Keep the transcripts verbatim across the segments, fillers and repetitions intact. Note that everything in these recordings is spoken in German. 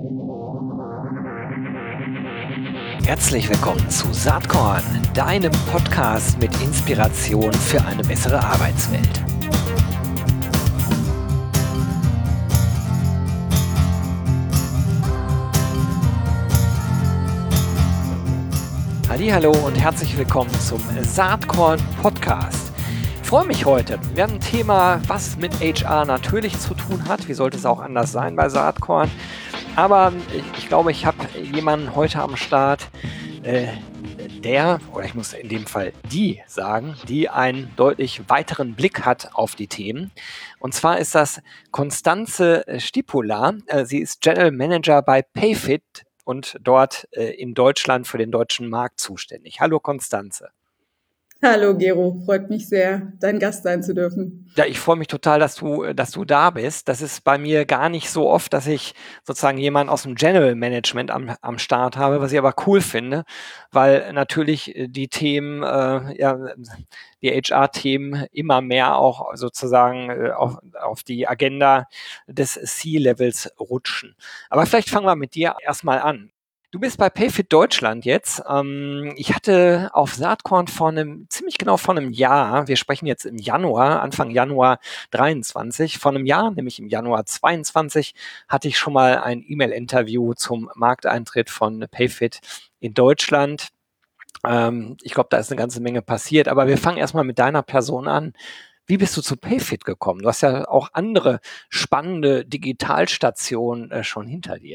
Herzlich willkommen zu Saatkorn, deinem Podcast mit Inspiration für eine bessere Arbeitswelt. Hallihallo und herzlich willkommen zum Saatkorn Podcast. Ich freue mich heute. Wir haben ein Thema, was mit H R natürlich zu tun hat. Wie sollte es auch anders sein bei Saatkorn? Aber ich, ich glaube, ich habe jemanden heute am Start, äh, der, oder ich muss in dem Fall die sagen, die einen deutlich weiteren Blick hat auf die Themen. Und zwar ist das Constanze Stipula. Äh, sie ist General Manager bei Payfit und dort äh, in Deutschland für den deutschen Markt zuständig. Hallo Constanze. Hallo Gero, freut mich sehr, dein Gast sein zu dürfen. Ja, ich freue mich total, dass du, dass du da bist. Das ist bei mir gar nicht so oft, dass ich sozusagen jemanden aus dem General Management am, am Start habe, was ich aber cool finde, weil natürlich die Themen, äh, ja, die H R-Themen immer mehr auch sozusagen äh, auf, auf die Agenda des C-Levels rutschen. Aber vielleicht fangen wir mit dir erstmal an. Du bist bei Payfit Deutschland jetzt. Ähm, ich hatte auf Saatkorn vor einem, ziemlich genau vor einem Jahr, wir sprechen jetzt im Januar, Anfang Januar dreiundzwanzig, vor einem Jahr, nämlich im Januar zweiundzwanzig, hatte ich schon mal ein E-Mail-Interview zum Markteintritt von Payfit in Deutschland. Ähm, ich glaube, da ist eine ganze Menge passiert, aber wir fangen erstmal mit deiner Person an. Wie bist du zu Payfit gekommen? Du hast ja auch andere spannende Digitalstationen äh, schon hinter dir.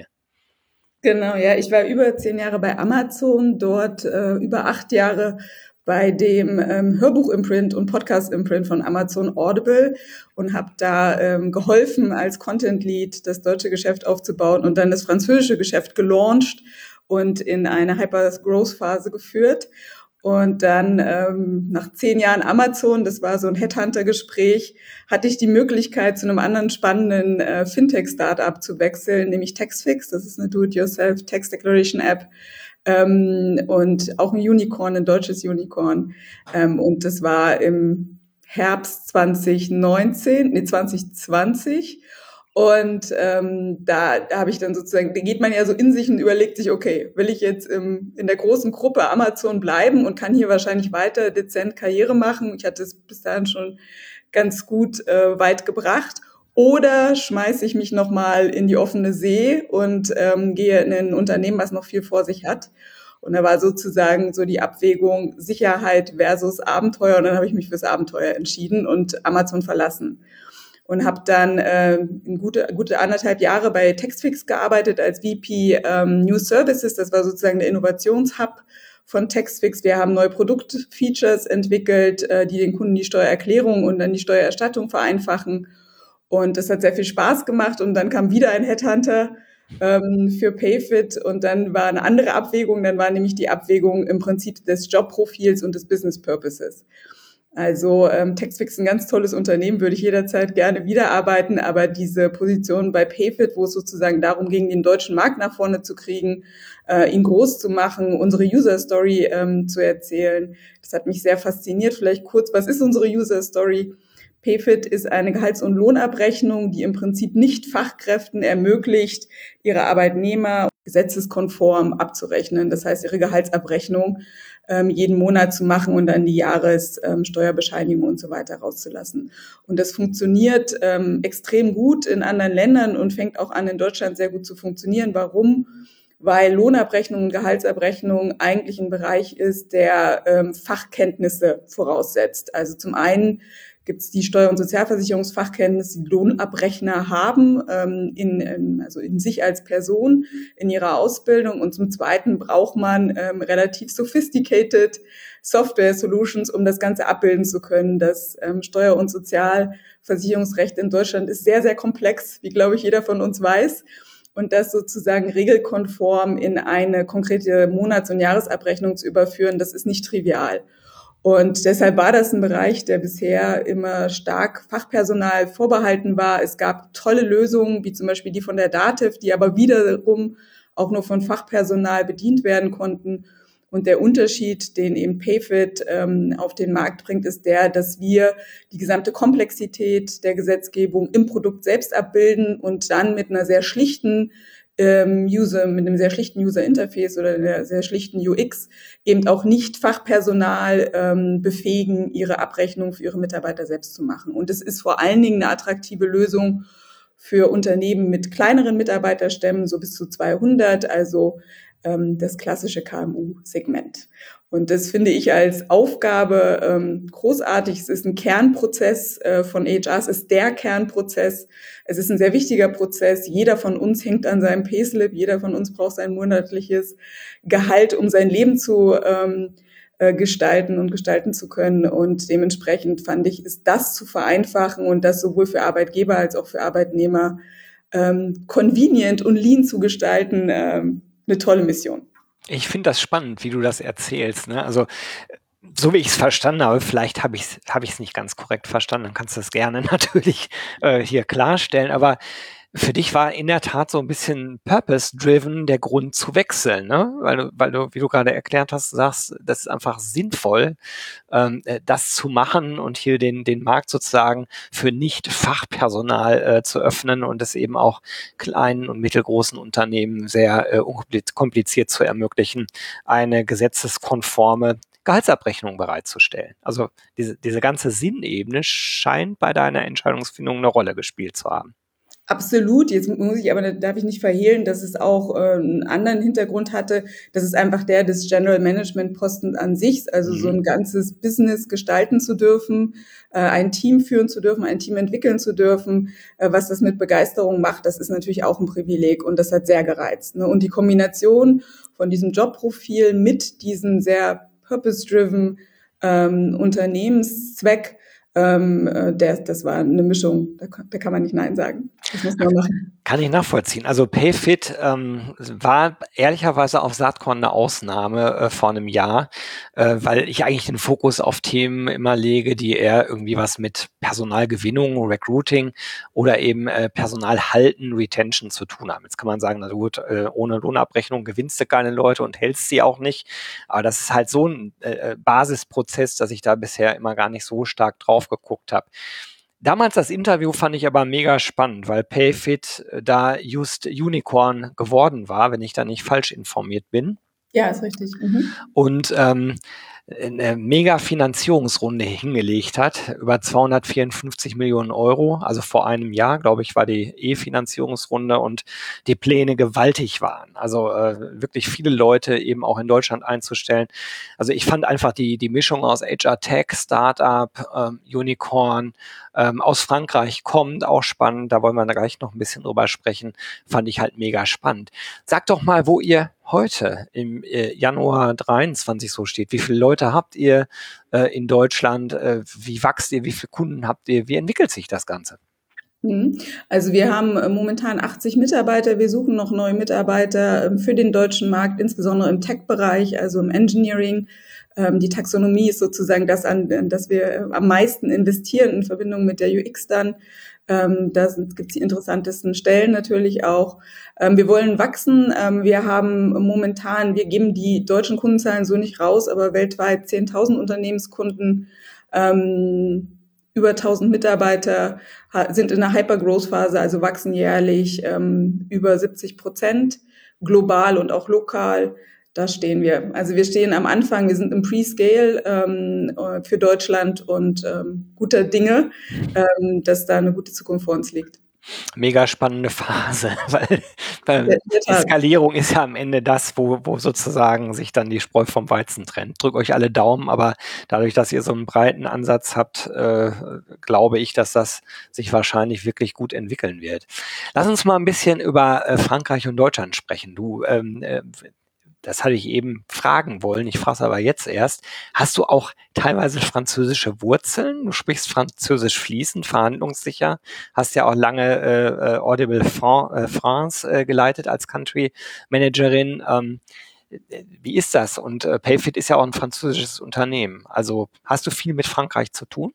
Genau, ja, ich war über zehn Jahre bei Amazon, dort äh, über acht Jahre bei dem ähm, Hörbuch-Imprint und Podcast-Imprint von Amazon Audible und habe da ähm, geholfen, als Content-Lead das deutsche Geschäft aufzubauen und dann das französische Geschäft gelauncht und in eine Hyper-Growth-Phase geführt. Und dann ähm, nach zehn Jahren Amazon, das war so ein Headhunter-Gespräch, hatte ich die Möglichkeit, zu einem anderen spannenden äh, Fintech-Startup zu wechseln, nämlich Taxfix. Das ist eine Do-it-yourself Tax Declaration App ähm, und auch ein Unicorn, ein deutsches Unicorn. Ähm, und das war im Herbst zwanzig neunzehn, nee zwanzig zwanzig. Und ähm, da, da habe ich dann sozusagen, da geht man ja so in sich und überlegt sich, okay, will ich jetzt im, in der großen Gruppe Amazon bleiben und kann hier wahrscheinlich weiter dezent Karriere machen? Ich hatte es bis dahin schon ganz gut äh, weit gebracht. Oder schmeiße ich mich nochmal in die offene See und ähm, gehe in ein Unternehmen, was noch viel vor sich hat? Und da war sozusagen so die Abwägung Sicherheit versus Abenteuer. Und dann habe ich mich fürs Abenteuer entschieden und Amazon verlassen. Und habe dann äh, gute, gute anderthalb Jahre bei Taxfix gearbeitet als V P ähm, New Services. Das war sozusagen der Innovationshub von Taxfix. Wir haben neue Produktfeatures entwickelt, äh, die den Kunden die Steuererklärung und dann die Steuererstattung vereinfachen. Und das hat sehr viel Spaß gemacht. Und dann kam wieder ein Headhunter ähm, für Payfit. Und dann war eine andere Abwägung. Dann war nämlich die Abwägung im Prinzip des Jobprofils und des Business Purposes. Also ähm, Taxfix ist ein ganz tolles Unternehmen, würde ich jederzeit gerne wiederarbeiten, aber diese Position bei Payfit, wo es sozusagen darum ging, den deutschen Markt nach vorne zu kriegen, äh, ihn groß zu machen, unsere User Story ähm, zu erzählen, das hat mich sehr fasziniert. Vielleicht kurz, was ist unsere User Story? Payfit ist eine Gehalts- und Lohnabrechnung, die im Prinzip nicht Fachkräften ermöglicht, ihre Arbeitnehmer gesetzeskonform abzurechnen. Das heißt, ihre Gehaltsabrechnung ähm, jeden Monat zu machen und dann die Jahressteuerbescheinigung ähm, und so weiter rauszulassen. Und das funktioniert ähm, extrem gut in anderen Ländern und fängt auch an, in Deutschland sehr gut zu funktionieren. Warum? Weil Lohnabrechnung und Gehaltsabrechnung eigentlich ein Bereich ist, der ähm, Fachkenntnisse voraussetzt. Also zum einen gibt es die Steuer- und Sozialversicherungsfachkenntnisse, die Lohnabrechner haben, ähm, in, also in sich als Person, in ihrer Ausbildung. Und zum Zweiten braucht man ähm, relativ sophisticated Software-Solutions, um das Ganze abbilden zu können. Das ähm, Steuer- und Sozialversicherungsrecht in Deutschland ist sehr, sehr komplex, wie, glaube ich, jeder von uns weiß. Und das sozusagen regelkonform in eine konkrete Monats- und Jahresabrechnung zu überführen, das ist nicht trivial. Und deshalb war das ein Bereich, der bisher immer stark Fachpersonal vorbehalten war. Es gab tolle Lösungen, wie zum Beispiel die von der DATEV, die aber wiederum auch nur von Fachpersonal bedient werden konnten. Und der Unterschied, den eben Payfit ähm, auf den Markt bringt, ist der, dass wir die gesamte Komplexität der Gesetzgebung im Produkt selbst abbilden und dann mit einer sehr schlichten ähm, User, mit einem sehr schlichten User-Interface oder einer sehr schlichten U X eben auch nicht Fachpersonal ähm, befähigen, ihre Abrechnung für ihre Mitarbeiter selbst zu machen. Und es ist vor allen Dingen eine attraktive Lösung für Unternehmen mit kleineren Mitarbeiterstämmen, so bis zu zweihundert, also ähm, das klassische K M U-Segment. Und das finde ich als Aufgabe ähm, großartig. Es ist ein Kernprozess äh, von H R, es ist der Kernprozess. Es ist ein sehr wichtiger Prozess. Jeder von uns hängt an seinem Payslip, jeder von uns braucht sein monatliches Gehalt, um sein Leben zu ähm, äh, gestalten und gestalten zu können. Und dementsprechend fand ich, ist das zu vereinfachen und das sowohl für Arbeitgeber als auch für Arbeitnehmer ähm, convenient und lean zu gestalten, ähm, eine tolle Mission. Ich finde das spannend, wie du das erzählst. Ne? Also so wie ich es verstanden habe, vielleicht habe ich es hab ich's nicht ganz korrekt verstanden, dann kannst du das gerne natürlich äh, hier klarstellen, aber für dich war in der Tat so ein bisschen purpose-driven der Grund zu wechseln, ne? Weil du, weil du, wie du gerade erklärt hast, sagst, das ist einfach sinnvoll, ähm, äh, das zu machen und hier den, den Markt sozusagen für Nicht-Fachpersonal äh, zu öffnen und es eben auch kleinen und mittelgroßen Unternehmen sehr äh, unkompliziert zu ermöglichen, eine gesetzeskonforme Gehaltsabrechnung bereitzustellen. Also diese, diese ganze Sinnebene scheint bei deiner Entscheidungsfindung eine Rolle gespielt zu haben. Absolut. Jetzt muss ich aber, darf ich nicht verhehlen, dass es auch äh, einen anderen Hintergrund hatte. Das ist einfach der des General Management Posten an sich, also mhm. so ein ganzes Business gestalten zu dürfen, äh, ein Team führen zu dürfen, ein Team entwickeln zu dürfen, äh, was das mit Begeisterung macht, das ist natürlich auch ein Privileg und das hat sehr gereizt. Ne? Und die Kombination von diesem Jobprofil mit diesem sehr purpose-driven ähm, Unternehmenszweck, Ähm, der, das war eine Mischung, da, da kann man nicht Nein sagen. Das muss man machen. Kann ich nachvollziehen. Also Payfit ähm, war ehrlicherweise auf Saatkorn eine Ausnahme äh, vor einem Jahr, äh, weil ich eigentlich den Fokus auf Themen immer lege, die eher irgendwie was mit Personalgewinnung, Recruiting oder eben äh, Personalhalten, Retention zu tun haben. Jetzt kann man sagen, na gut, äh, ohne Lohnabrechnung gewinnst du keine Leute und hältst sie auch nicht. Aber das ist halt so ein äh, Basisprozess, dass ich da bisher immer gar nicht so stark drauf geguckt habe. Damals das Interview fand ich aber mega spannend, weil Payfit da just Unicorn geworden war, wenn ich da nicht falsch informiert bin. Ja, ist richtig. Mhm. Und ähm, eine mega Finanzierungsrunde hingelegt hat, über zweihundertvierundfünfzig Millionen Euro, also vor einem Jahr, glaube ich, war die E-Finanzierungsrunde und die Pläne gewaltig waren. Also äh, wirklich viele Leute eben auch in Deutschland einzustellen. Also ich fand einfach die, die Mischung aus H R-Tech, Startup, ähm, Unicorn, ähm, aus Frankreich kommt, auch spannend, da wollen wir gleich noch ein bisschen drüber sprechen, fand ich halt mega spannend. Sag doch mal, wo ihr heute im äh, Januar dreiundzwanzig so steht. Wie viele Leute habt ihr äh, in Deutschland? Äh, wie wächst ihr? Wie viele Kunden habt ihr? Wie entwickelt sich das Ganze? Also wir haben momentan achtzig Mitarbeiter. Wir suchen noch neue Mitarbeiter für den deutschen Markt, insbesondere im Tech-Bereich, also im Engineering. Die Taxonomie ist sozusagen das, an das wir am meisten investieren in Verbindung mit der U X dann. Ähm, da gibt es die interessantesten Stellen natürlich auch. Ähm, wir wollen wachsen. Ähm, wir haben momentan, wir geben die deutschen Kundenzahlen so nicht raus, aber weltweit zehntausend Unternehmenskunden, ähm, über tausend Mitarbeiter sind in der Hypergrowth-Phase, also wachsen jährlich ähm, über siebzig Prozent, global und auch lokal. Da stehen wir. Also wir stehen am Anfang, wir sind im Pre-Scale ähm, für Deutschland und ähm, guter Dinge, ähm, dass da eine gute Zukunft vor uns liegt. Mega spannende Phase, weil, weil die Skalierung ist ja am Ende das, wo, wo sozusagen sich dann die Spreu vom Weizen trennt. Drückt euch alle Daumen, aber dadurch, dass ihr so einen breiten Ansatz habt, äh, glaube ich, dass das sich wahrscheinlich wirklich gut entwickeln wird. Lass uns mal ein bisschen über äh, Frankreich und Deutschland sprechen. Du, ähm, äh, das hatte ich eben fragen wollen, ich frage es aber jetzt erst. Hast du auch teilweise französische Wurzeln? Du sprichst Französisch fließend, verhandlungssicher, hast ja auch lange äh, Audible France äh, geleitet als Country Managerin. Ähm, wie ist das? Und äh, Payfit ist ja auch ein französisches Unternehmen. Also hast du viel mit Frankreich zu tun?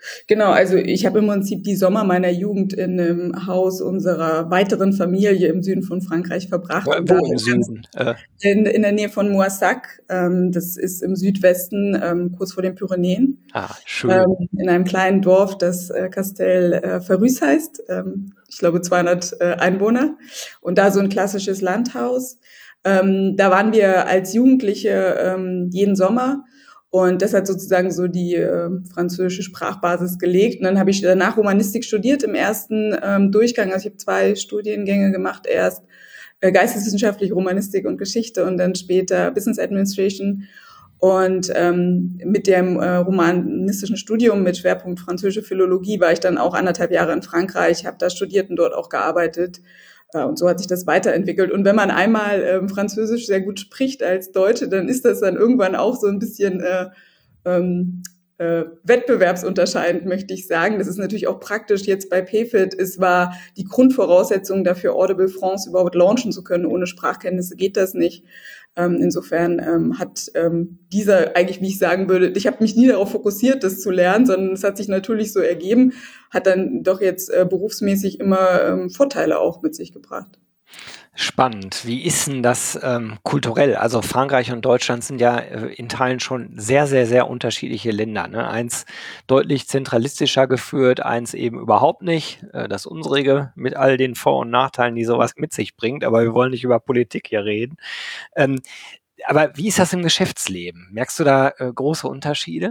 Genau, also ich habe im Prinzip die Sommer meiner Jugend in einem Haus unserer weiteren Familie im Süden von Frankreich verbracht. Und da Wo im Süden? Äh, in, in der Nähe von Moissac, ähm, das ist im Südwesten, ähm, kurz vor den Pyrenäen, ah, schön. ähm, in einem kleinen Dorf, das äh, Castel äh, Ferrus heißt. Ähm, ich glaube zweihundert äh, Einwohner. Und da so ein klassisches Landhaus. Ähm, da waren wir als Jugendliche ähm, jeden Sommer. Und das hat sozusagen so die äh, französische Sprachbasis gelegt. Und dann habe ich danach Romanistik studiert im ersten ähm, Durchgang. Also ich habe zwei Studiengänge gemacht. Erst äh, geisteswissenschaftliche Romanistik und Geschichte und dann später Business Administration. Und ähm, mit dem äh, romanistischen Studium mit Schwerpunkt französische Philologie war ich dann auch anderthalb Jahre in Frankreich, habe da studiert und dort auch gearbeitet. Äh, und so hat sich das weiterentwickelt. Und wenn man einmal ähm, Französisch sehr gut spricht als Deutsche, dann ist das dann irgendwann auch so ein bisschen äh, ähm, äh, wettbewerbsunterscheidend, möchte ich sagen. Das ist natürlich auch praktisch jetzt bei PayFit. Es war die Grundvoraussetzung dafür, Audible France überhaupt launchen zu können. Ohne Sprachkenntnisse geht das nicht. Ähm, insofern ähm, hat ähm, dieser eigentlich, wie ich sagen würde, ich habe mich nie darauf fokussiert, das zu lernen, sondern es hat sich natürlich so ergeben, hat dann doch jetzt äh, berufsmäßig immer ähm, Vorteile auch mit sich gebracht. Spannend. Wie ist denn das ähm, kulturell? Also Frankreich und Deutschland sind ja äh, in Teilen schon sehr, sehr, sehr unterschiedliche Länder. Ne? Eins deutlich zentralistischer geführt, eins eben überhaupt nicht. Äh, das unsrige mit all den Vor- und Nachteilen, die sowas mit sich bringt. Aber wir wollen nicht über Politik hier reden. Ähm, aber wie ist das im Geschäftsleben? Merkst du da äh, große Unterschiede?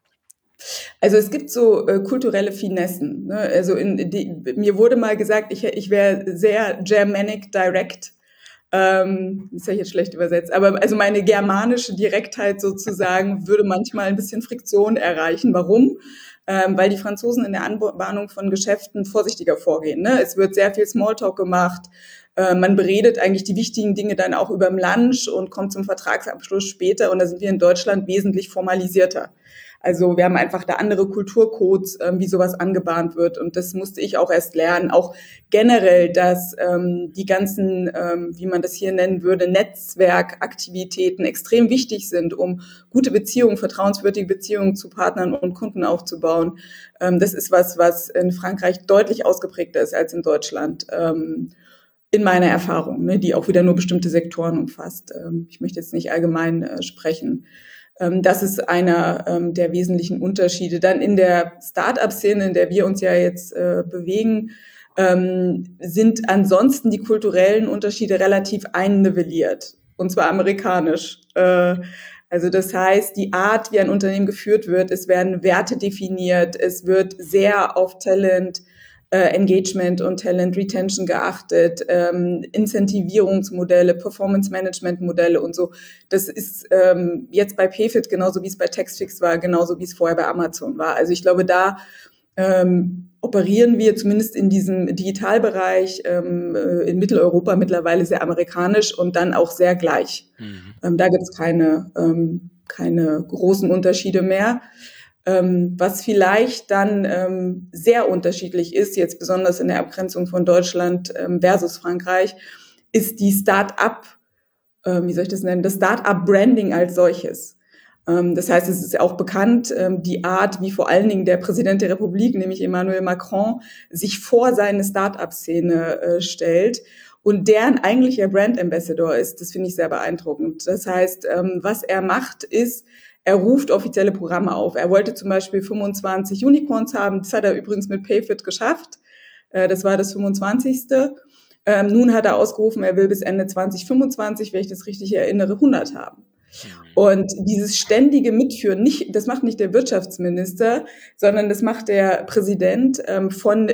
Also es gibt so äh, kulturelle Finessen. Ne? Also in, die, mir wurde mal gesagt, ich, ich wäre sehr Germanic direct. Ähm, das ist ja jetzt schlecht übersetzt, aber also meine germanische Direktheit sozusagen würde manchmal ein bisschen Friktion erreichen. Warum? Ähm, weil die Franzosen in der Anbahnung von Geschäften vorsichtiger vorgehen. Ne? Es wird sehr viel Smalltalk gemacht. Äh, man beredet eigentlich die wichtigen Dinge dann auch über dem Lunch und kommt zum Vertragsabschluss später. Und da sind wir in Deutschland wesentlich formalisierter. Also wir haben einfach da andere Kulturcodes, ähm, wie sowas angebahnt wird. Und das musste ich auch erst lernen. Auch generell, dass ähm, die ganzen, ähm, wie man das hier nennen würde, Netzwerkaktivitäten extrem wichtig sind, um gute Beziehungen, vertrauenswürdige Beziehungen zu Partnern und Kunden aufzubauen. Ähm, das ist was, was in Frankreich deutlich ausgeprägter ist als in Deutschland. Ähm, in meiner Erfahrung, ne, die auch wieder nur bestimmte Sektoren umfasst. Ähm, ich möchte jetzt nicht allgemein äh, sprechen. Ähm, das ist einer ähm, der wesentlichen Unterschiede. Dann in der Start-up-Szene, in der wir uns ja jetzt äh, bewegen, ähm, sind ansonsten die kulturellen Unterschiede relativ einnivelliert. Und zwar amerikanisch. Äh, also das heißt, die Art, wie ein Unternehmen geführt wird, es werden Werte definiert, es wird sehr auf Talent, äh, Engagement und Talent Retention geachtet, ähm, Incentivierungsmodelle, Performance-Management-Modelle und so. Das ist ähm, jetzt bei PayFit genauso, wie es bei Taxfix war, genauso wie es vorher bei Amazon war. Also ich glaube, da ähm, operieren wir zumindest in diesem Digitalbereich ähm, in Mitteleuropa mittlerweile sehr amerikanisch und dann auch sehr gleich. Mhm. Ähm, da gibt es keine, ähm, keine großen Unterschiede mehr. Ähm, was vielleicht dann ähm, sehr unterschiedlich ist, jetzt besonders in der Abgrenzung von Deutschland ähm, versus Frankreich, ist die Start-up, äh, wie soll ich das nennen, das Start-up-Branding als solches. Ähm, das heißt, es ist ja auch bekannt, ähm, die Art, wie vor allen Dingen der Präsident der Republik, nämlich Emmanuel Macron, sich vor seine Start-up-Szene äh, stellt und deren eigentlicher Brand Ambassador ist. Das finde ich sehr beeindruckend. Das heißt, ähm, was er macht, ist, er ruft offizielle Programme auf. Er wollte zum Beispiel fünfundzwanzig Unicorns haben. Das hat er übrigens mit PayFit geschafft. Äh, das war das fünfundzwanzigste. Ähm, nun hat er ausgerufen, er will bis Ende zwanzig fünfundzwanzig, wenn ich das richtig erinnere, hundert haben. Und dieses ständige Mitführen, nicht, das macht nicht der Wirtschaftsminister, sondern das macht der Präsident ähm, von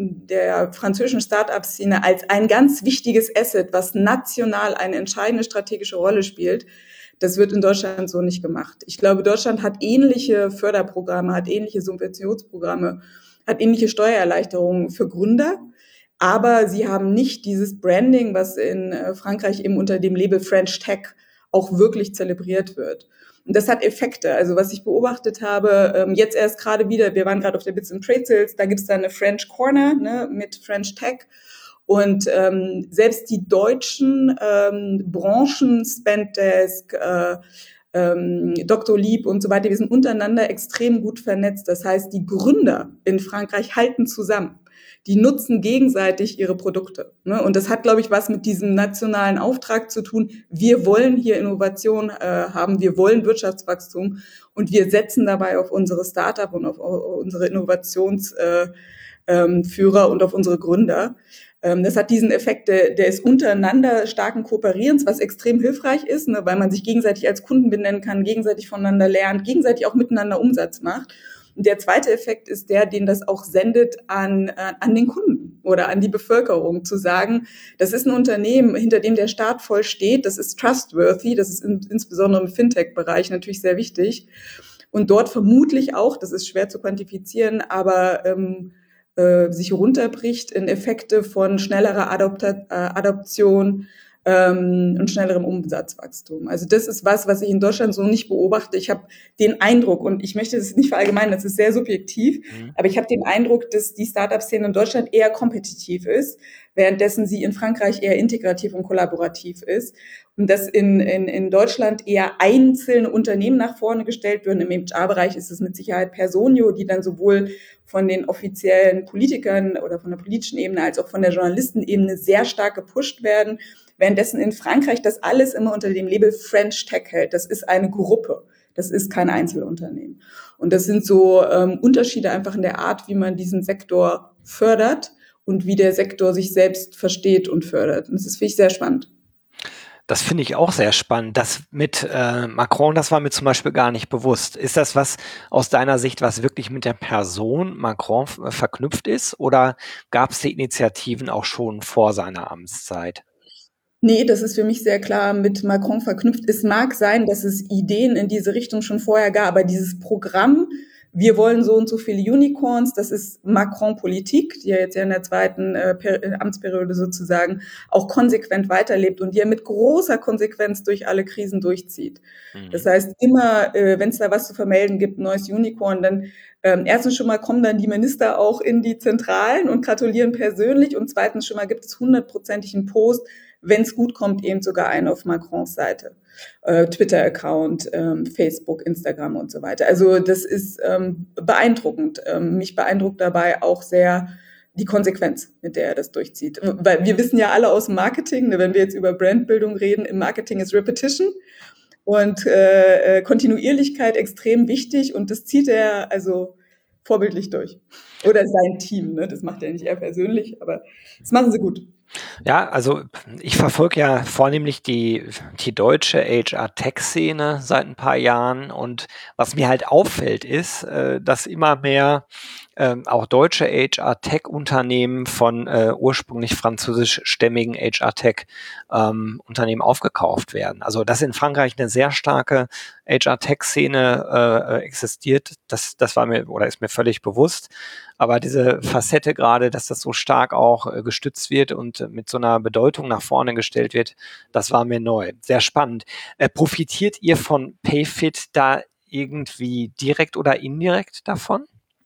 der französischen Start-up-Szene als ein ganz wichtiges Asset, was national eine entscheidende strategische Rolle spielt. Das wird in Deutschland so nicht gemacht. Ich glaube, Deutschland hat ähnliche Förderprogramme, hat ähnliche Subventionsprogramme, hat ähnliche Steuererleichterungen für Gründer. Aber sie haben nicht dieses Branding, was in Frankreich eben unter dem Label French Tech auch wirklich zelebriert wird. Und das hat Effekte. Also was ich beobachtet habe, jetzt erst gerade wieder, wir waren gerade auf der Bits and Trade Sales, da gibt es da eine French Corner, ne, mit French Tech. Und ähm, selbst die deutschen ähm, Branchen, Spendesk, äh, ähm, Doktor Lieb und so weiter, wir sind untereinander extrem gut vernetzt. Das heißt, die Gründer in Frankreich halten zusammen. Die nutzen gegenseitig ihre Produkte. Ne? Und das hat, glaube ich, was mit diesem nationalen Auftrag zu tun. Wir wollen hier Innovation äh, haben, wir wollen Wirtschaftswachstum und wir setzen dabei auf unsere Startup und auf, auf unsere Innovationsführer äh, ähm, und auf unsere Gründer. Ähm, das hat diesen Effekt der, des untereinander starken Kooperierens, was extrem hilfreich ist, ne? Weil man sich gegenseitig als Kunden benennen kann, gegenseitig voneinander lernt, gegenseitig auch miteinander Umsatz macht. Und der zweite Effekt ist der, den das auch sendet an, äh, an den Kunden oder an die Bevölkerung, zu sagen, das ist ein Unternehmen, hinter dem der Staat voll steht, das ist trustworthy, das ist in, insbesondere im Fintech-Bereich natürlich sehr wichtig. Und dort vermutlich auch, das ist schwer zu quantifizieren, aber ähm, äh, sich runterbricht in Effekte von schnellerer Adopta- äh, Adoption, ähm, und schnellerem Umsatzwachstum. Also das ist was, was ich in Deutschland so nicht beobachte. Ich habe den Eindruck, und ich möchte das nicht verallgemeinern, das ist sehr subjektiv, mhm. aber ich habe den Eindruck, dass die Startup-Szene in Deutschland eher kompetitiv ist, währenddessen sie in Frankreich eher integrativ und kollaborativ ist. Und dass in, in, in Deutschland eher einzelne Unternehmen nach vorne gestellt werden. Im H R-Bereich ist es mit Sicherheit Personio, die dann sowohl von den offiziellen Politikern oder von der politischen Ebene als auch von der Journalistenebene sehr stark gepusht werden. Währenddessen in Frankreich das alles immer unter dem Label French Tech hält. Das ist eine Gruppe. Das ist kein Einzelunternehmen. Und das sind so ähm, Unterschiede einfach in der Art, wie man diesen Sektor fördert und wie der Sektor sich selbst versteht und fördert. Und das ist, finde ich, sehr spannend. Das finde ich auch sehr spannend. Das mit äh, Macron, das war mir zum Beispiel gar nicht bewusst. Ist das was aus deiner Sicht, was wirklich mit der Person Macron f- verknüpft ist? Oder gab es die Initiativen auch schon vor seiner Amtszeit? Nee, das ist für mich sehr klar mit Macron verknüpft. Es mag sein, dass es Ideen in diese Richtung schon vorher gab, aber dieses Programm, wir wollen so und so viele Unicorns, das ist Macron-Politik, die er jetzt ja in der zweiten äh, per- äh, Amtsperiode sozusagen auch konsequent weiterlebt und die er mit großer Konsequenz durch alle Krisen durchzieht. Mhm. Das heißt, immer, äh, wenn es da was zu vermelden gibt, neues Unicorn, dann ähm, erstens schon mal kommen dann die Minister auch in die Zentralen und gratulieren persönlich und zweitens schon mal gibt es hundertprozentig einen Post, wenn es gut kommt, eben sogar einen auf Macrons Seite, äh, Twitter-Account, ähm, Facebook, Instagram und so weiter. Also das ist ähm, beeindruckend. Ähm, mich beeindruckt dabei auch sehr die Konsequenz, mit der er das durchzieht. Weil wir wissen ja alle aus dem Marketing, ne, wenn wir jetzt über Brandbildung reden, im Marketing ist Repetition und äh, Kontinuierlichkeit extrem wichtig und das zieht er also vorbildlich durch. Oder sein Team, ne? Das macht er nicht er persönlich, aber das machen sie gut. Ja, also ich verfolge ja vornehmlich die, die deutsche H R-Tech-Szene seit ein paar Jahren und was mir halt auffällt ist, äh, dass immer mehr ähm, auch deutsche H R-Tech-Unternehmen von äh, ursprünglich französischstämmigen H R-Tech-Unternehmen ähm, aufgekauft werden. Also dass in Frankreich eine sehr starke H R-Tech-Szene äh, existiert, das, das war mir oder ist mir völlig bewusst. Aber diese Facette gerade, dass das so stark auch äh, gestützt wird und äh, mit so einer Bedeutung nach vorne gestellt wird, das war mir neu. Sehr spannend. Äh, profitiert ihr von Payfit da irgendwie direkt oder indirekt davon?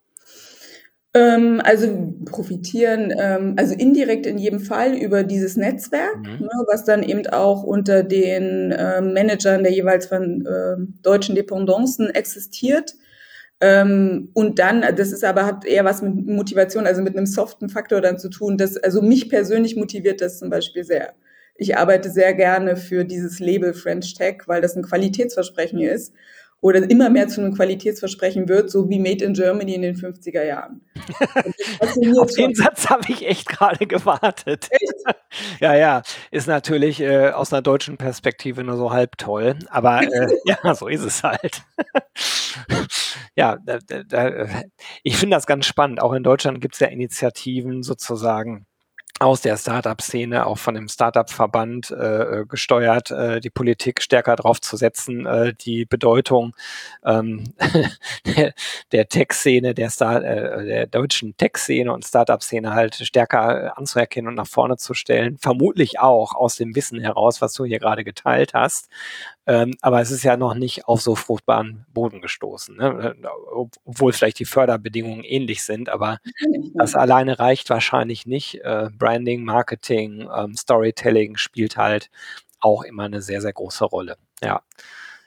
Ähm, also profitieren, ähm, also indirekt in jedem Fall über dieses Netzwerk, Mhm. ne, was dann eben auch unter den äh, Managern der jeweils von äh, deutschen Dependancen existiert. Ähm, und dann, das ist aber, hat eher was mit Motivation, also mit einem soften Faktor dann zu tun. Dass, also mich persönlich motiviert das zum Beispiel sehr. Ich arbeite sehr gerne für dieses Label French Tech, weil das ein Qualitätsversprechen ist oder immer mehr zu einem Qualitätsversprechen wird, so wie Made in Germany in den fünfziger Jahren. Auf den Satz habe ich echt gerade gewartet. Echt? Ja, ja, ist natürlich äh, aus einer deutschen Perspektive nur so halb toll, aber äh, ja, so ist es halt. Ja, da, da, da, ich finde das ganz spannend. Auch in Deutschland gibt es ja Initiativen sozusagen aus der Startup-Szene, auch von dem Startup-Verband äh, gesteuert, äh, die Politik stärker drauf zu setzen, äh, die Bedeutung ähm, der, der Tech-Szene, der, Star, äh, der deutschen Tech-Szene und Startup-Szene halt stärker anzuerkennen und nach vorne zu stellen. Vermutlich auch aus dem Wissen heraus, was du hier gerade geteilt hast. Ähm, aber es ist ja noch nicht auf so fruchtbaren Boden gestoßen, ne? Obwohl vielleicht die Förderbedingungen ähnlich sind, aber das alleine reicht wahrscheinlich nicht. Äh, Branding, Marketing, ähm, Storytelling spielt halt auch immer eine sehr, sehr große Rolle. Ja.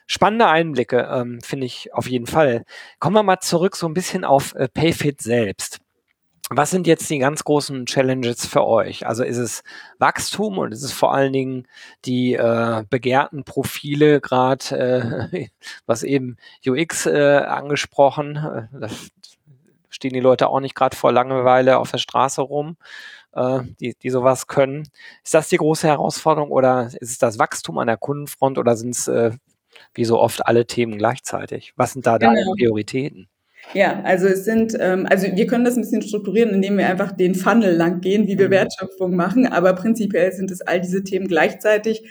spannende Einblicke, ähm, finde ich auf jeden Fall. Kommen wir mal zurück so ein bisschen auf äh, Payfit selbst. Was sind jetzt die ganz großen Challenges für euch? Also ist es Wachstum und ist es vor allen Dingen die äh, begehrten Profile, gerade äh, was eben U X äh, angesprochen, äh, da stehen die Leute auch nicht gerade vor Langeweile auf der Straße rum, äh, die, die sowas können. Ist das die große Herausforderung oder ist es das Wachstum an der Kundenfront oder sind es äh, wie so oft alle Themen gleichzeitig? Was sind da deine Genau. Prioritäten? Ja, also es sind, ähm, also wir können das ein bisschen strukturieren, indem wir einfach den Funnel lang gehen, wie wir Mhm. Wertschöpfung machen, aber prinzipiell sind es all diese Themen gleichzeitig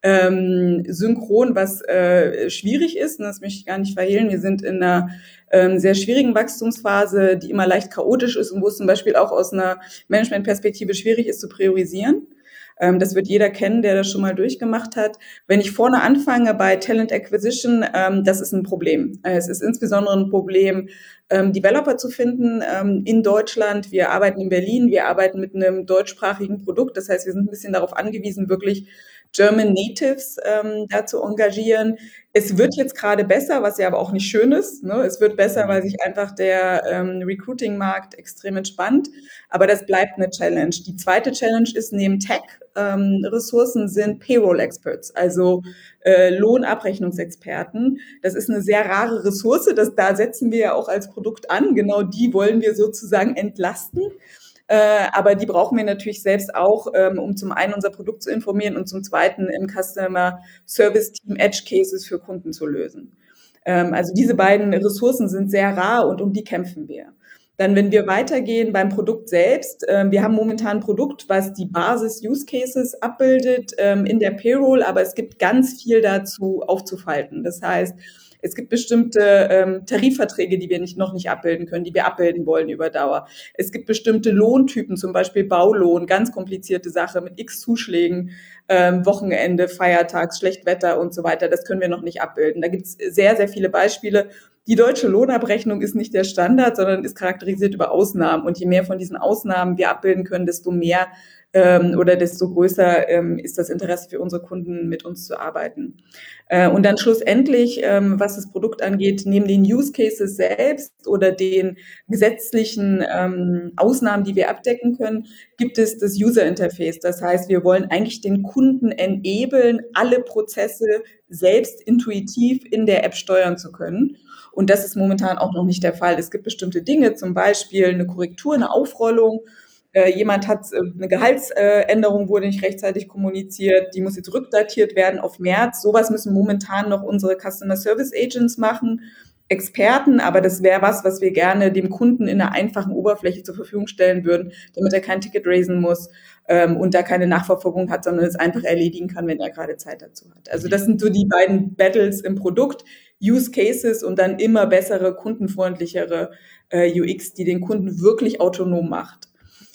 ähm, synchron, was äh, schwierig ist, und das möchte ich gar nicht verhehlen. Wir sind in einer ähm, sehr schwierigen Wachstumsphase, die immer leicht chaotisch ist und wo es zum Beispiel auch aus einer Managementperspektive schwierig ist zu priorisieren. Ähm, das wird jeder kennen, der das schon mal durchgemacht hat. Wenn ich vorne anfange bei Talent Acquisition, ähm, das ist ein Problem. Äh, es ist insbesondere ein Problem, ähm, Developer zu finden ähm, in Deutschland. Wir arbeiten in Berlin, wir arbeiten mit einem deutschsprachigen Produkt. Das heißt, wir sind ein bisschen darauf angewiesen, wirklich German Natives ähm, da zu engagieren. Es wird jetzt gerade besser, was ja aber auch nicht schön ist. Ne? Es wird besser, weil sich einfach der ähm, Recruiting-Markt extrem entspannt. Aber das bleibt eine Challenge. Die zweite Challenge ist neben Tech-Ressourcen ähm, sind Payroll-Experts, also äh, Lohnabrechnungsexperten. Das ist eine sehr rare Ressource. Das, da setzen wir ja auch als Produkt an. Genau die wollen wir sozusagen entlasten. Äh, aber die brauchen wir natürlich selbst auch, ähm, um zum einen unser Produkt zu informieren und zum zweiten im Customer Service Team Edge Cases für Kunden zu lösen. Ähm, also diese beiden Ressourcen sind sehr rar und um die kämpfen wir. Dann, wenn wir weitergehen beim Produkt selbst, äh, wir haben momentan ein Produkt, was die Basis-Use-Cases abbildet ähm, in der Payroll, aber es gibt ganz viel dazu aufzufalten. Das heißt, es gibt bestimmte ähm, Tarifverträge, die wir nicht, noch nicht abbilden können, die wir abbilden wollen über Dauer. Es gibt bestimmte Lohntypen, zum Beispiel Baulohn, ganz komplizierte Sache mit x Zuschlägen, ähm, Wochenende, Feiertags, Schlechtwetter und so weiter. Das können wir noch nicht abbilden. Da gibt es sehr, sehr viele Beispiele. Die deutsche Lohnabrechnung ist nicht der Standard, sondern ist charakterisiert über Ausnahmen. Und je mehr von diesen Ausnahmen wir abbilden können, desto mehr ähm, oder desto größer ähm, ist das Interesse für unsere Kunden, mit uns zu arbeiten. Äh, und dann schlussendlich, ähm, was das Produkt angeht, neben den Use Cases selbst oder den gesetzlichen ähm, Ausnahmen, die wir abdecken können, gibt es das User Interface. Das heißt, wir wollen eigentlich den Kunden enablen, alle Prozesse selbst intuitiv in der App steuern zu können. Und das ist momentan auch noch nicht der Fall. Es gibt bestimmte Dinge, zum Beispiel eine Korrektur, eine Aufrollung. Äh, jemand hat äh, eine Gehaltsänderung, wurde nicht rechtzeitig kommuniziert, die muss jetzt rückdatiert werden auf März. Sowas müssen momentan noch unsere Customer Service Agents machen, Experten, aber das wäre was, was wir gerne dem Kunden in einer einfachen Oberfläche zur Verfügung stellen würden, damit er kein Ticket raisen muss ähm, und da keine Nachverfolgung hat, sondern es einfach erledigen kann, wenn er gerade Zeit dazu hat. Also das sind so die beiden Battles im Produkt, Use Cases und dann immer bessere, kundenfreundlichere äh, U X, die den Kunden wirklich autonom macht.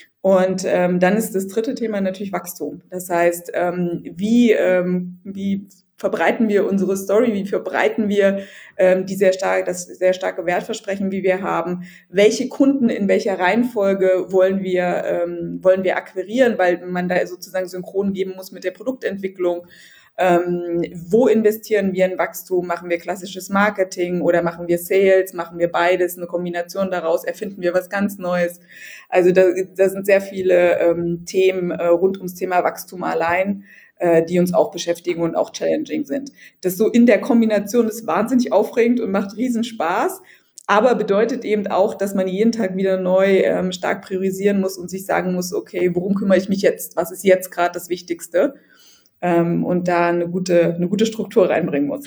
Und ähm, dann ist das dritte Thema natürlich Wachstum. Das heißt, ähm, wie, ähm, wie verbreiten wir unsere Story, wie verbreiten wir ähm, die sehr stark, das sehr starke Wertversprechen, wie wir haben, welche Kunden in welcher Reihenfolge wollen wir, ähm, wollen wir akquirieren, weil man da sozusagen synchron geben muss mit der Produktentwicklung. Ähm, wo investieren wir in Wachstum? Machen wir klassisches Marketing oder machen wir Sales? Machen wir beides? Eine Kombination daraus? Erfinden wir was ganz Neues? Also da, da sind sehr viele ähm, Themen äh, rund ums Thema Wachstum allein, äh, die uns auch beschäftigen und auch challenging sind. Das so in der Kombination ist wahnsinnig aufregend und macht riesen Spaß. Aber bedeutet eben auch, dass man jeden Tag wieder neu ähm, stark priorisieren muss und sich sagen muss, okay, worum kümmere ich mich jetzt? Was ist jetzt gerade das Wichtigste? Ähm, und da eine gute, eine gute Struktur reinbringen muss.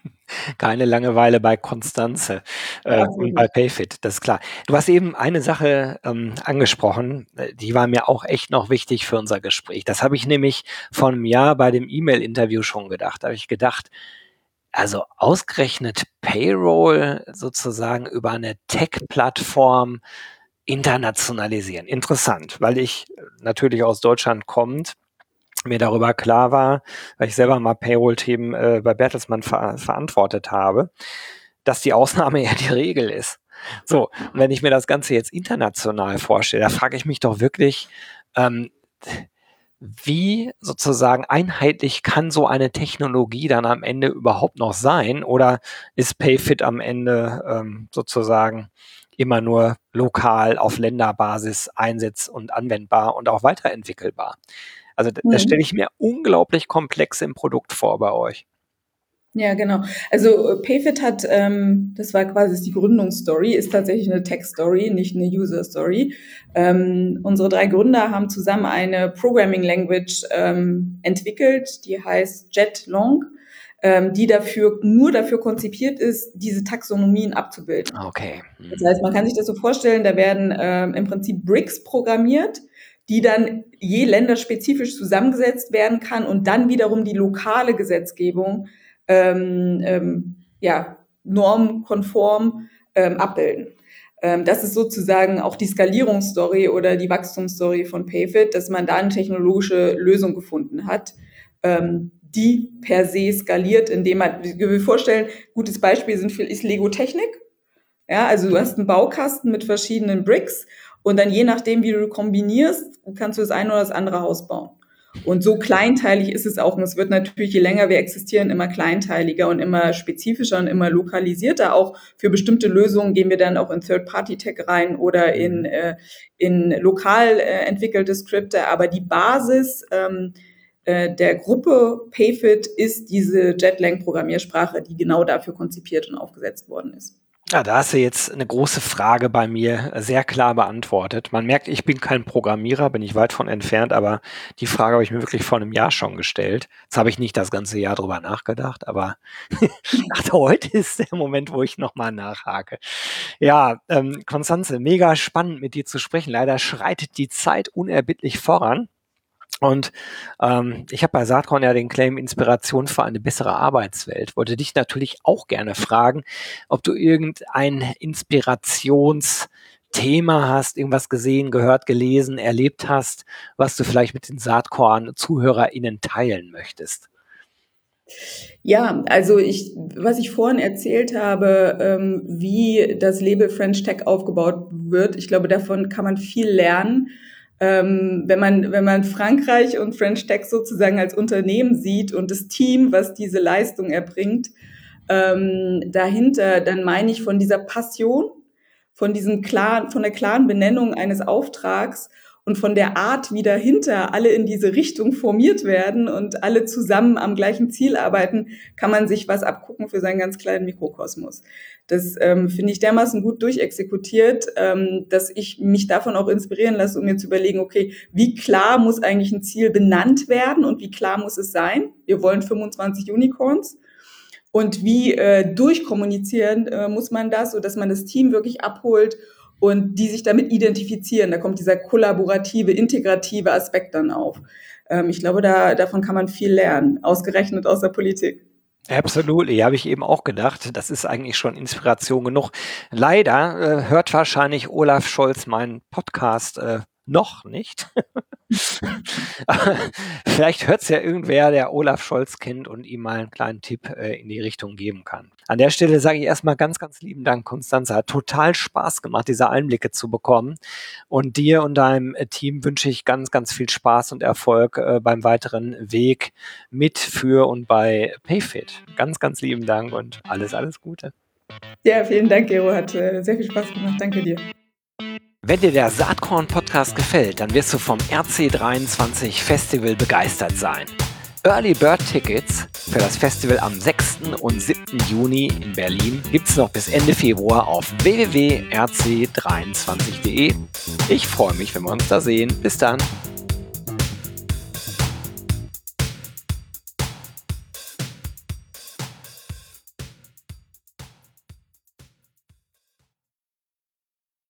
Keine Langeweile bei Constanze äh, und bei Payfit, das ist klar. Du hast eben eine Sache ähm, angesprochen, die war mir auch echt noch wichtig für unser Gespräch. Das habe ich nämlich vor einem Jahr bei dem E-Mail-Interview schon gedacht. Da habe ich gedacht, also ausgerechnet Payroll sozusagen über eine Tech-Plattform internationalisieren. Interessant, weil ich natürlich aus Deutschland kommend mir darüber klar war, weil ich selber mal Payroll-Themen äh, bei Bertelsmann ver verantwortet habe, dass die Ausnahme ja die Regel ist. So, und wenn ich mir das Ganze jetzt international vorstelle, da frage ich mich doch wirklich, ähm, wie sozusagen einheitlich kann so eine Technologie dann am Ende überhaupt noch sein? Oder ist Payfit am Ende ähm, sozusagen immer nur lokal auf Länderbasis einsetz- und anwendbar und auch weiterentwickelbar? Also d- das stelle Mhm. ich mir unglaublich komplex im Produkt vor bei euch. Ja, genau. Also äh, Payfit hat, ähm, das war quasi die Gründungsstory, ist tatsächlich eine Tech-Story, nicht eine User-Story. Ähm, unsere drei Gründer haben zusammen eine Programming Language ähm, entwickelt, die heißt JetLong, ähm, die dafür nur dafür konzipiert ist, diese Taxonomien abzubilden. Okay. Das Mhm. heißt, man kann sich das so vorstellen, da werden ähm, im Prinzip Bricks programmiert, die dann je länderspezifisch zusammengesetzt werden kann und dann wiederum die lokale Gesetzgebung ähm, ähm, ja, normkonform ähm, abbilden. Ähm, das ist sozusagen auch die Skalierungsstory oder die Wachstumsstory von Payfit, dass man da eine technologische Lösung gefunden hat, ähm, die per se skaliert, indem man, wir wir vorstellen, gutes Beispiel sind, ist Lego Technik. Ja, also du hast einen Baukasten mit verschiedenen Bricks und dann je nachdem, wie du kombinierst, kannst du das eine oder das andere Haus bauen. Und so kleinteilig ist es auch. Und es wird natürlich, je länger wir existieren, immer kleinteiliger und immer spezifischer und immer lokalisierter. Auch für bestimmte Lösungen gehen wir dann auch in Third-Party-Tech rein oder in, äh, in lokal äh, entwickelte Skripte. Aber die Basis ähm, äh, der Gruppe Payfit ist diese Jetlang-Programmiersprache, die genau dafür konzipiert und aufgesetzt worden ist. Ja, da hast du jetzt eine große Frage bei mir sehr klar beantwortet. Man merkt, ich bin kein Programmierer, bin ich weit von entfernt, aber die Frage habe ich mir wirklich vor einem Jahr schon gestellt. Jetzt habe ich nicht das ganze Jahr drüber nachgedacht, aber ich dachte, heute ist der Moment, wo ich nochmal nachhake. Ja, ähm, Constanze, mega spannend mit dir zu sprechen. Leider schreitet die Zeit unerbittlich voran. Und ähm, ich habe bei Saatkorn ja den Claim Inspiration für eine bessere Arbeitswelt. Wollte dich natürlich auch gerne fragen, ob du irgendein Inspirationsthema hast, irgendwas gesehen, gehört, gelesen, erlebt hast, was du vielleicht mit den Saatkorn-ZuhörerInnen teilen möchtest. Ja, also ich, was ich vorhin erzählt habe, ähm, wie das Label French Tech aufgebaut wird, ich glaube, davon kann man viel lernen. Ähm, wenn man, wenn man Frankreich und French Tech sozusagen als Unternehmen sieht und das Team, was diese Leistung erbringt, ähm, dahinter, dann meine ich von dieser Passion, von diesem klaren, von der klaren Benennung eines Auftrags und von der Art, wie dahinter alle in diese Richtung formiert werden und alle zusammen am gleichen Ziel arbeiten, kann man sich was abgucken für seinen ganz kleinen Mikrokosmos. Das ähm, finde ich dermaßen gut durchexekutiert, ähm, dass ich mich davon auch inspirieren lasse, um mir zu überlegen, okay, wie klar muss eigentlich ein Ziel benannt werden und wie klar muss es sein? Wir wollen fünfundzwanzig Unicorns. Und wie äh, durchkommunizieren äh, muss man das, sodass man das Team wirklich abholt und die sich damit identifizieren. Da kommt dieser kollaborative, integrative Aspekt dann auf. Ähm, ich glaube, da, davon kann man viel lernen, ausgerechnet aus der Politik. Absolut, ja, habe ich eben auch gedacht. Das ist eigentlich schon Inspiration genug. Leider äh, hört wahrscheinlich Olaf Scholz meinen Podcast äh, noch nicht. Vielleicht hört es ja irgendwer, der Olaf Scholz kennt und ihm mal einen kleinen Tipp äh, in die Richtung geben kann. An der Stelle sage ich erstmal ganz, ganz lieben Dank, Constanze. Hat total Spaß gemacht, diese Einblicke zu bekommen. Und dir und deinem äh, Team wünsche ich ganz, ganz viel Spaß und Erfolg äh, beim weiteren Weg mit, für und bei Payfit. Ganz, ganz lieben Dank und alles, alles Gute. Ja, vielen Dank, Gero. Hat äh, sehr viel Spaß gemacht. Danke dir. Wenn dir der Saatkorn-Podcast gefällt, dann wirst du vom R C dreiundzwanzig Festival begeistert sein. Early Bird Tickets für das Festival am sechsten und siebten Juni in Berlin gibt es noch bis Ende Februar auf w w w punkt r c dreiundzwanzig punkt d e. Ich freue mich, wenn wir uns da sehen. Bis dann.